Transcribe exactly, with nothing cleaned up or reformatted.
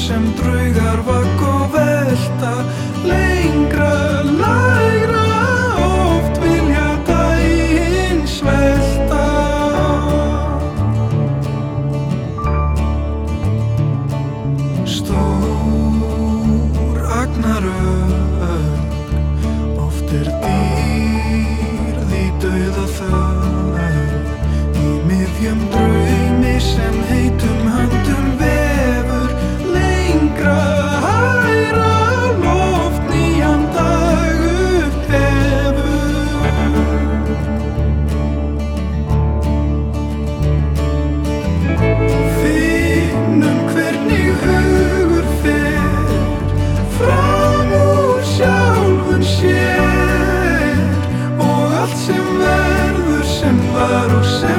sem draugar vagg og velta lengra, lægra, oft vilja daginn svelta. Stór agnarök, oft er dýrð í dauða þögn, í miðjum draumi sem heitum höndum vefur lengra, hærra, loft nýjan dag upphefur. Finnum hvernig hugur fer fram úr sjálfum sér og allt sem verður sem var og sem